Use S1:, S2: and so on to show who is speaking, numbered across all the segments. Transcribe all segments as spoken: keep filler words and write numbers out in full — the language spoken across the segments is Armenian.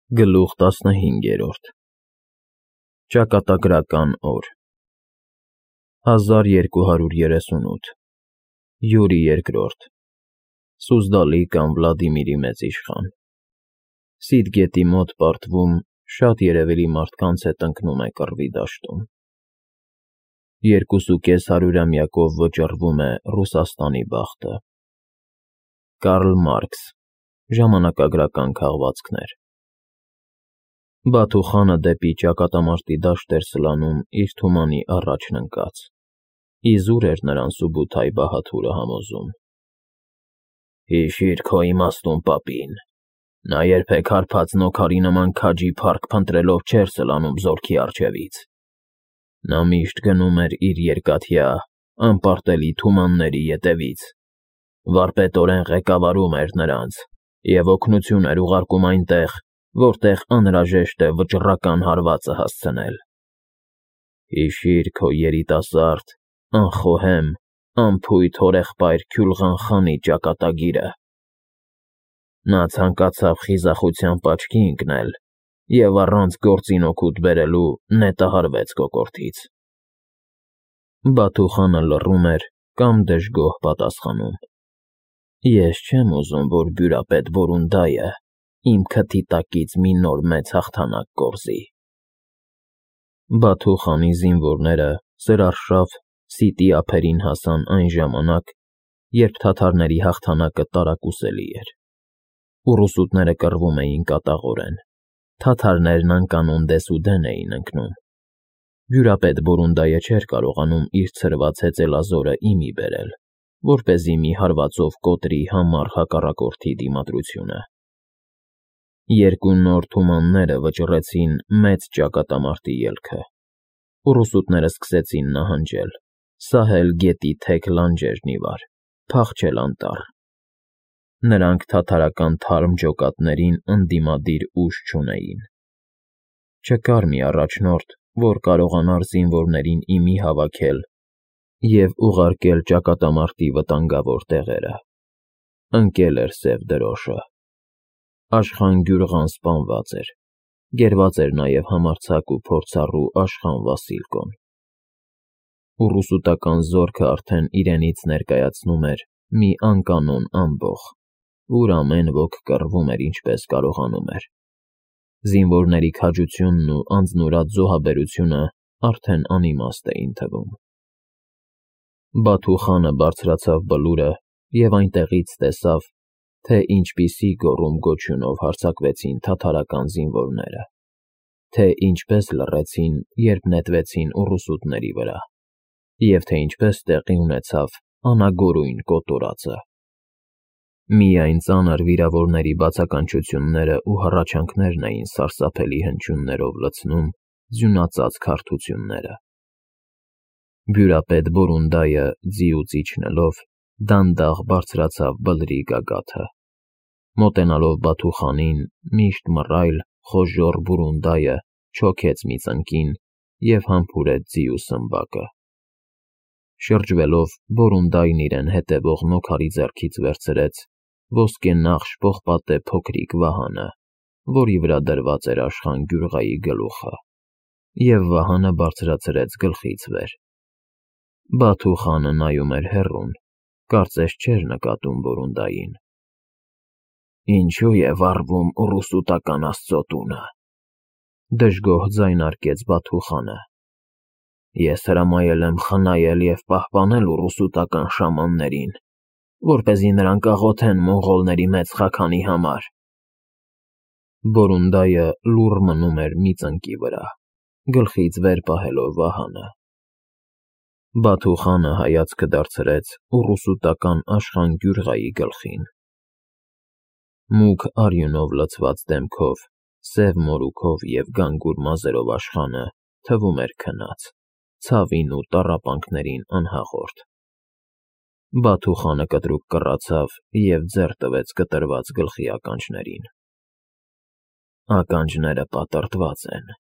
S1: Գլուխ տասնհինգերորդ Ճակատագրական օր հազար երկու հարյուր երեսունութ Յուրի երկրորդ Սուզդալի կամ Վլադիմիրի մեծիշխան Սիդ գետի մոտ պարտվում շատ երևելի մարդկանց հետ ընկնում է կռվի դաշտում Երկուսուկես հարյուրամյակով վճռվում է Ռուսաստանի բախտը Կարլ Մարքս Ժամանակագրական քաղվածքներ Բաթու խանը դեպի ճակատամարտի դաշտ էր սլանում իր թումանի առաջն ընկած, իզուր էր նրան Սուբութայ Բահադուրը համոզում. Հիշիր քո իմաստուն պապին, նա երբեք հարբած նոքարի նման քաջի փառք փնտրելով չէր սլանում զորքի առջևից, նա միշտ գնում էր իր երկաթյա, անպարտելի թումանների ետևից, վարպետորեն ղեկավարում էր նրանց և օգնություն էր ուղարկում այնտեղ, որտեղ անհրաժեշտ է վճռական հարվածը հասցնել. Հիշիր քո երիտասարդ, անխոհեմ, անփույթ հորեղբայր Քյուլղան խանի ճակատագիրը: Նա ցանկացավ խիզախությամբ աչքի ընկնել և առանց գործին օգուտ բերելու նետահարվեց կոկորդից: Բաթու խանը լռում էր կամ դժգոհ պատասխանում. Ես չեմ ուզում, որ բյուրապետ Բորունդայը իմ քթի տակից մի նոր մեծ հաղթանակ կորզի: Բաթու խանի զինվորները սրարշավ սիտի ափերին հասան այն ժամանակ, երբ թաթարների հաղթանակը տարակուսելի էր: Ուռուսուտները կռվում էին կատաղորեն, թաթարներն անկանոն դեսուդեն էին ընկնում: Բյուրապետ Բորունդայը չէր կարողանում իր ցրված հեծելազորը ի մի բերել, որպեսզի մի հարվածով կոտրի համառ հակառակորդի դիմադրությունը: Երկու նոր թումանները վճռեցին մեծ ճակատամարտի ելքը: Ուռուսուտները սկսեցին նահանջել, սահել գետի թեք լանջերն ի վար, փախչել անտառ: Նրանք թաթարական թարմ ջոկատներին ընդդիմադիր ուժ չունեին: Չկար մի առաջնորդ, որ կարողանար զինվորներին ի մի հավաքել և ուղարկել ճակատամարտի վտանգավոր տեղերը: Ընկել էր սև դրոշը: Աշխան Գյուրղան սպանված էր, գերված էր նաև համարձակ ու փորձառու Աշխան Վասիլկոն: Ուռուսուտական զորքը արդեն իրենից ներկայացնում էր մի անկանոն ամբոխ, ուր ամեն ոք կռվում էր ինչպես կարողանում էր: Զինվորների քաջությունն ու անձնուրաց զոհաբերությունը արդեն անիմաստ էին թվում: Բաթու խանը բարձրացավ բլուրը և այնտեղից տեսավ, թե ինչպիսի գոռում-գոչյունով հարձակվեցին թաթարական զինվորները, թե ինչպես լռեցին, երբ նետվեցին ուռուսուտների վրա, և թե ինչպես տեղի ունեցավ անագորույն կոտորածը: Միայն ծանր վիրավորների բացականչություններն ու հռաչանքներն էին սարսափելի հնչյուններով լցնում ձյունածածկ հարթությունները: Բյուրապետ Բորունդայը ձիուց իջնելով, դանդաղ բարձրացավ բլրի գագաթը: Մոտենալով Բաթու խանին, միշտ մռայլ, խոժոռ Բորունդայը չոքեց մի ծնկին և համբուրեց ձիու սմբակը: Շրջվելով, Բորունդայն իրեն հետևող նոքարի ձեռքից վերցրեց ոսկենախշ պողպատե փոքրիկ վահանը, որի վրա դրված էր Աշխան Գյուրղայի գլուխը, և վահանը բարձրացրեց գլխից վեր: Բաթու խանը նայում էր հեռուն, կարծես չէր նկատում Բորունդային: Ինչո՞ւ է վառվում ուռուսուտական աստծո տունը, դժգոհ ձայնարկեց Բաթու խանը: Ես հրամայել եմ խնայել և պահպանել ուռուսուտական շամաններին, որպեսզի նրանք աղոթեն մոնղոլների մեծ խաքանի համար: Բորունդայը լուռ մնում էր մի ծնկի վրա, գլխից վեր պահելով վահանը: Բաթու խանը հայացքը դարձրեց ուռուսուտական Աշխան Գյուրղայի գլխին: Մուգ արյունով լցված դեմքով, սև մորուքով և գանգուր մազերով Աշխանը թվում էր քնած, ցավին ու տառապանքներին անհաղորդ: Բաթու խանը կտրուկ կռացավ և ձեռ տվեց կտրված գլխի ականջներին: Ականջները պատռտված են: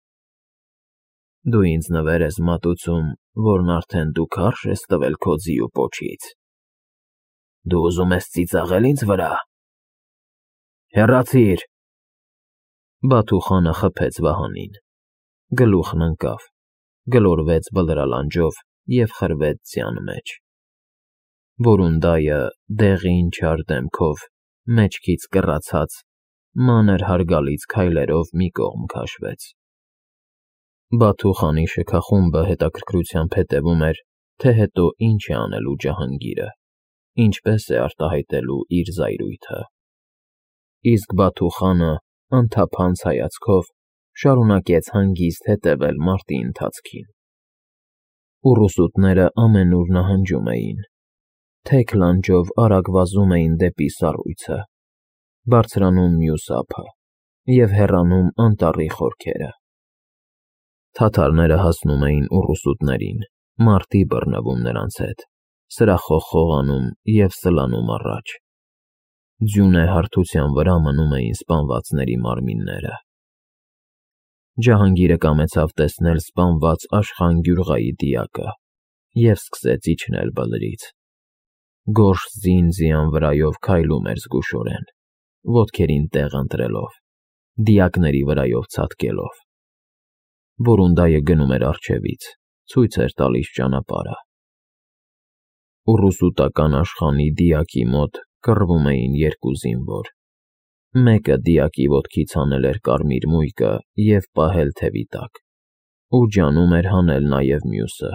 S1: Դու ինձ նվեր ես մատուցում, որն արդեն դու քարշ ես տվել քո ձիու պոչից: Դու ուզում ես ծիծաղել ինձ վրա: Հեռացիր: Բաթուխանը խփեց Վահանին, գլուխն ընկավ, գլորվեց բլրալանջով և խրվեց ձյան մեջ։ Որունդայը դեղին չար դեմքով, մեջքից կռացած, մանր հարգալից քայլերով մի կողմ քաշվեց։ Բաթուխանի շքախումբը հետաքրքրությամբ հետևում էր, թե հետո ինչ է անելու Ջահանգիրը, ինչպես է արտահայտելու իր զայրույթը։ Իսկ Բաթուխանը անթափանց հայացքով շարունակեց հանգիստ հետևել մարտի ընթացքին։ Ուռուսուտները ամենուր նահանջում էին, թեք լանջով արագ վազում էին դեպի սառույցը, բարձրանում մյուս ափը և հեռանում անտառի խորքերը։ Թաթարները հասնում էին ուռուսուտներին, մարտի բռնվում նրանց հետ, սրախով խողանում և սլանում առաջ։ Ձյունե հարթության վրա մնում էին սպանվածների մարմինները։ Ջահանգիրը կամեցավ տեսնել սպանված Աշխան Գյուղայի դիակը և սկսեց իջնել բլրից։ Գորշ ձին ձյան վրայով քայլում էր զգուշորեն, ոտքերին տեղ ընտրելով, դիակների վրայով ցատկելով։ Որունդայը գնում էր առջևից, ցույց էր տալիս ճանապարհը։ Ուռուսուտական Աշխանի դիակի մոտ կռվում էին երկու զինվոր։ Մեկը դիակի ոտքից հանել էր կարմիր մույկը և պահել թևի տակ, ու ջանում էր հանել նաև մյուսը։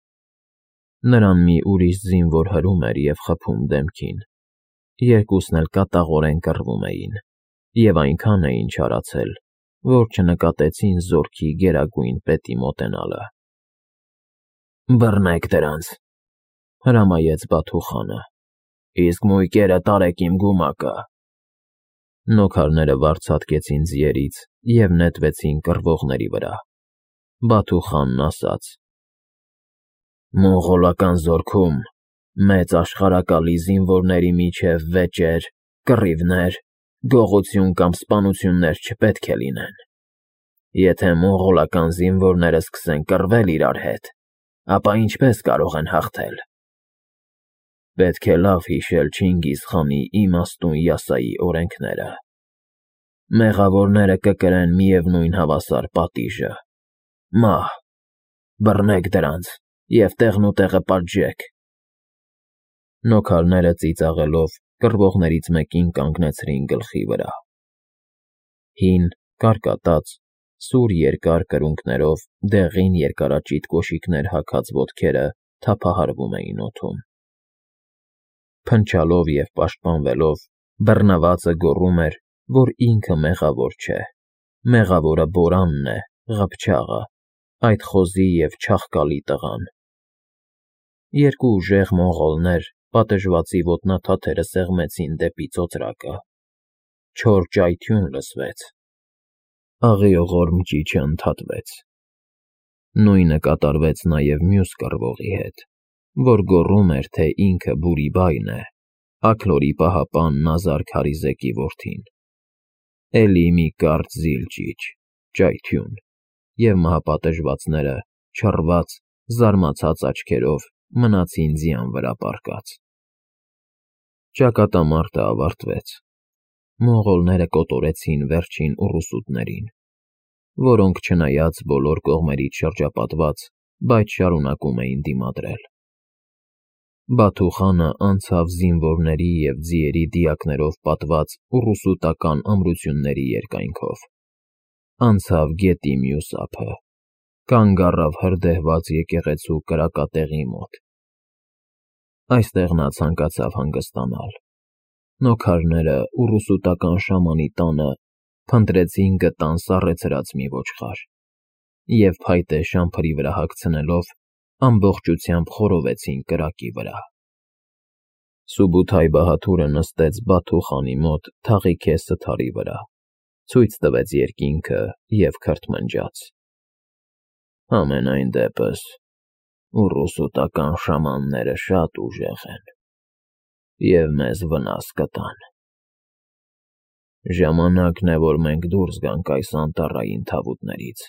S1: Նրան մի ուրիշ զինվոր հրում էր և խփում դեմքին։ Երկուսն էլ կատաղորեն կռվում էին և այնքան էին չարացել, որ չնկատեցին զորքի գերագույն պետի մոտենալը։ «Բռնեք դրանց», հրամայեց Բաթուխանը, «իսկ մույկերը տարեք իմ գումակը»։ Նոքարները վարձ հատկեցին ձիերից և նետվեցին կռվողների վրա։ Բաթուխանն ասաց. «Մոնղոլական զորքում մեծ աշխարհակալի զինվորների միջև վեճեր, կռիվներ, գողություն կամ սպանություններ չպետք է լինեն։ Եթե մոնղոլական զինվորները սկսեն կռվել իրար հետ, ապա ինչպե՞ս կարող են հաղթել։ Պետք է լավ հիշել Չինգիզ խանի իմաստուն յասայի օրենքները։ Մեղավորները կկրեն միևնույն հավասար պատիժը՝ մահ։ Բռնեք դրանց և տեղնուտեղը պատժեք»։ Նոքարները ծիծաղելով կռվողներից մեկին կանգնեցրին գլխի վրա։ Հին, կարկատած, սուր երկար կրունկներով դեղին երկարաճիտ կոշիկներ հագած ոտքերը թափահարվում էին օդում։ Փնչալով և պաշտպանվելով, բռնվածը գոռում էր, որ ինքը մեղավոր չէ, մեղավորը Բորանն է, Ղփչաղը, այդ խոզի և չաղկալի տղան։ Երկու ուժեղ մոնղոլներ պատժվածի ոտնաթաթերը սեղմեցին դեպի ծոծրակը։ Չոր ճայթյուն լսվեց։ Աղիողորմ ճիչը ընդհատվեց։ Նույնը կատարվեց նաև մյուս կռվողի հետ, որ գոռում էր, թե ինքը Բուրի֊բայն է, Աքլորի պահապան Նազար Քարիզեկի որդին։ Էլի մի կարճ զիլ ճիչ, ճայթյուն, և մահապատժվածները, չռված, զարմացած աչքերով, մնացին ձյան վրա պառկած։ Ճակատամարտը ավարտվեց։ Մոնղոլները կոտորեցին վերջին ուռուսուտներին, որոնք չնայած բոլոր կողմերից շրջապատված, բայց շարունակում էին դիմադրել։ Բաթուխանը անցավ զինվորների և ձիերի դիակներով պատված ուռուսուտական ամրությունների երկայնքով, անցավ գետի մյուս ափը, կանգ առավ հրդեհված եկեղեցու կրակատեղի մոտ։ Այստեղ նա ցանկացավ հանգստանալ։ Նոքարները ուռուսուտական շամանի տանը փնտրեցին գտան սառեցրած մի ոչխար և փայտե շամփրի վրա հագցնելով ամբողջությամբ խորովեցին կրակի վրա։ Սուբութայ բահադուրը նստեց Բաթուխանի մոտ թաղիքե սթարի վրա, ցույց տվեց երկինքը և քրթմնջաց. «Համենայն դեպս, ուռուսուտական շամանները շատ ուժեղ են և մեզ վնաս կտան։ Ժամանակն է, որ մենք դուրս գանք այս անտառային թավուտներից։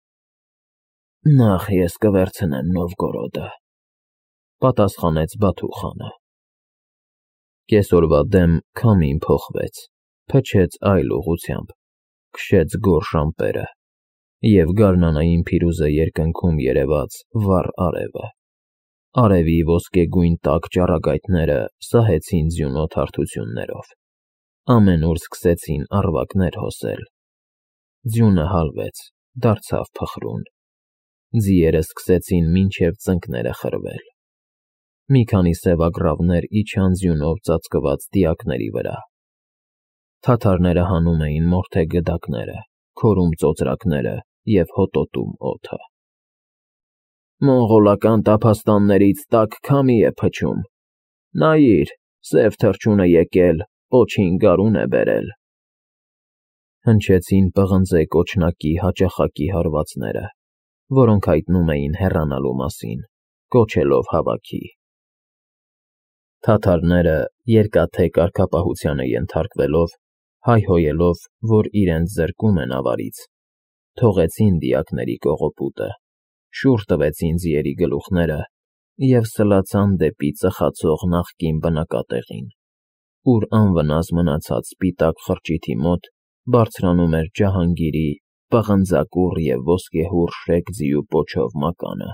S1: Նախ ես կվերցնեմ Նովգորոդը», պատասխանեց Բաթուխանը։ Կեսօրվա դեմ քամին փոխվեց, փչեց այլ ուղղությամբ, քշեց գորշ ամպերը, և գարնանային փիրուզը երկնքում երևաց վառ արևը։ Արևի ոսկեգույն տաք ճառագայթները սահեցին ձյունոտ հարթություններով, ամենուր սկսեցին առվակներ հոսել։ Ձյունը հալվեց, դարձավ փխրուն, ձիերը սկսեցին մինչև ծնկները խրվել։ Մի քանի սևագրավներ իջան ձյունով ծածկված դիակների վրա։ Թաթարները հանում էին մորթե գդակները, քորում ծոծրակները և հոտոտում օդը։ «Մոնղոլական տափաստաններից տաք քամի է փչում, նայիր, սև թռչունը եկել, պոչին գարուն է բերել», հնչեցին պղնձե կոչնակի հաճախակի հարվածները, որոնք հայտնում էին հեռանալու մասին, կոչելով հավաքի։ Թաթարները, երկաթե կարգապահությանը ենթարկվելով, հայհոյելով, որ իրենց զրկում են ավարից, թողեցին դիակների կողոպուտը, շուռ տվեցին ձիերի գլուխները և սլացան դեպի ծխացող նախկին բնակատեղին, ուր անվնաս մնացած սպիտակ խրճիթի մոտ բարձրանում էր Ջահանգիրի պղնձակուռ և ոսկեհուռ շեք ձիու պոչով մականը։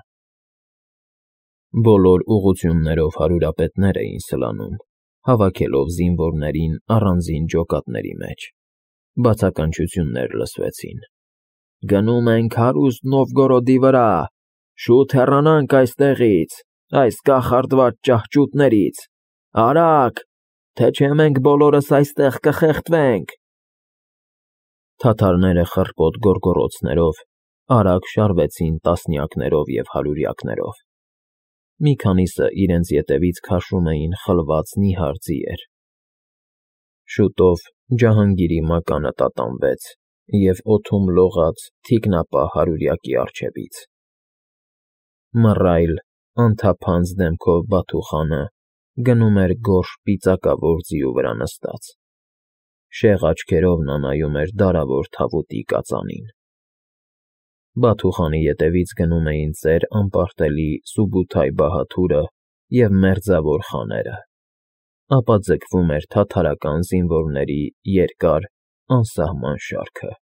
S1: Բոլոր ուղղություններով հարյուրապետներ էին սլանում, հավաքելով զինվորներին առանձին ջոկատների մեջ։ Բացականչություններ լսվեցին. «Գնում ենք հարուստ Նովգորոդի վրա, շուտ հեռանանք այստեղից, այս կախարդված ճահճուտներից, արագ, թե չէ մենք բոլորս այստեղ կխեղդվենք»։ Թաթարները խռպոտ գոռգոռոցներով արագ շարվեցին տասնյակներով և հարյուրյակներով։ Մի քանիսը իրենց ետևից քաշում էին խլված նիհար ձիեր։ Շուտով Ջահանգիրի մականը տատանվեց և օդում լողաց թիկնապահ հարյուրյակի առջևից։ Մռայլ, անթափանց դեմքով Բաթուխանը գնում էր գորշ պիծակավոր ձիու վրա նստած։ Շեղ աչքերով նա նայում էր դարավոր թավուտի կածանին։ Բաթուխանի ետևից գնում էին ծեր անպարտելի Սուբութայ Բահադուրը և մերձավոր խաները, ապա ձգվում էր թաթարական զինվորների երկար, անսահման շարքը։